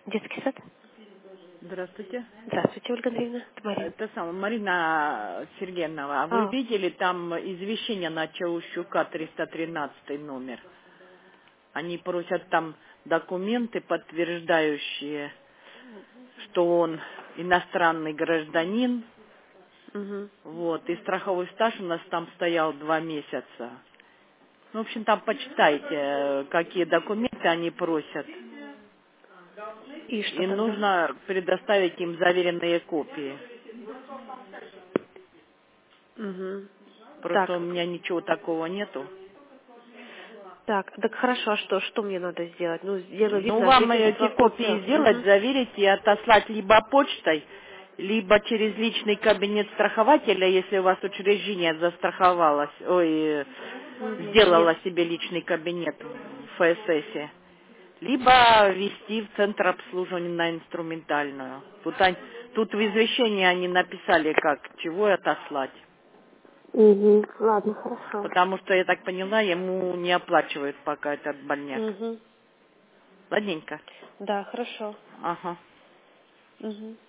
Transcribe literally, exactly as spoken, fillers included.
Детский сад? Здравствуйте. Здравствуйте, Ольга Андреевна. Это Марина. Это самое, Марина Сергеевна, а вы А, видели там извещение на Чаущука триста тринадцатый номер? Они просят там документы, подтверждающие, что он иностранный гражданин. угу. Вот, и страховой стаж у нас там стоял два месяца. Ну, в общем, там почитайте, э, какие документы они просят. И что И тогда? нужно предоставить им заверенные копии. Угу. Просто у Так, меня ничего такого нету. так, так хорошо, а что, что мне надо сделать? Ну, сделаю вид Ну, на вам жительство эти в копии Турцию. сделать, Угу. заверить и отослать либо почтой, либо через личный кабинет страхователя, если у вас учреждение застраховалось, ой, э, Угу. Нет. сделала себе личный кабинет в ФСС, либо вести в центр обслуживания на инструментальную. Тут, они- тут в извещении они написали, как, чего отослать. Угу. Ладно, хорошо. Потому что, я так поняла, ему не оплачивают пока этот больняк. Угу. Ладненько. Да, хорошо. Ага. Угу.